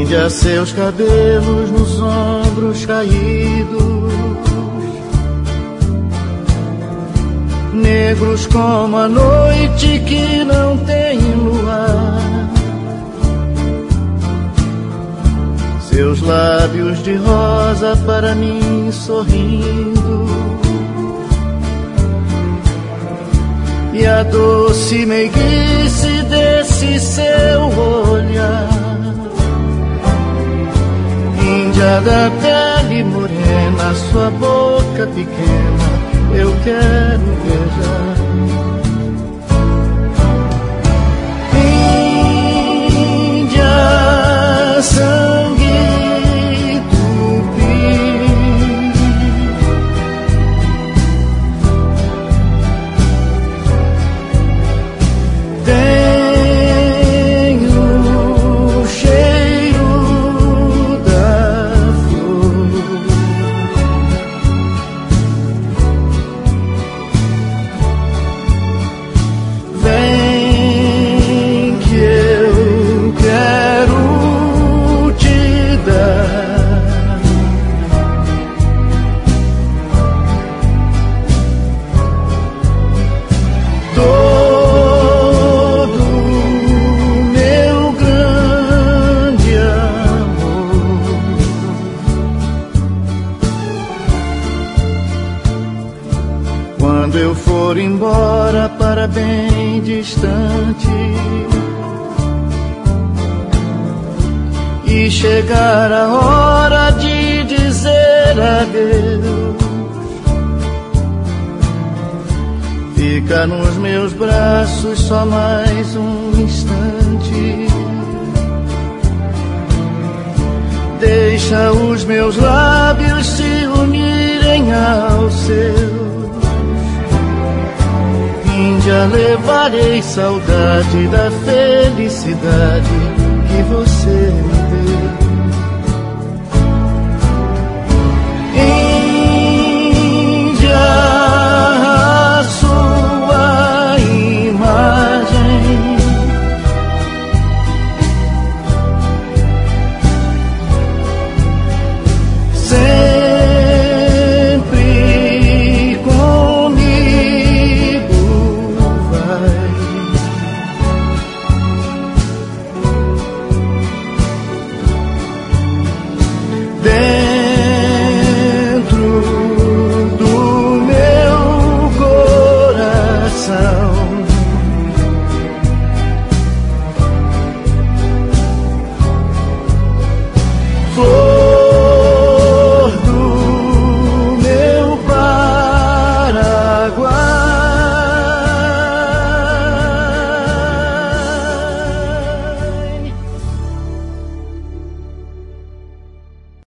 Índia, seus cabelos nos ombros caídos, negros como a noite que não tem luar. Seus lábios de rosa para mim sorrindo, e a doce meiguice desse seu olhar. Índia da pele morena, sua boca pequena, eu quero beijar. Índia, sangue tupi, tem o cheiro da flor. Vem que eu quero te dar todo meu grande amor. Quando eu for embora para bem distante e chegar a hora de dizer adeus, fica nos meus braços só mais um instante. Deixa os meus lábios se unirem aos seus. Índia, levarei saudade da felicidade que você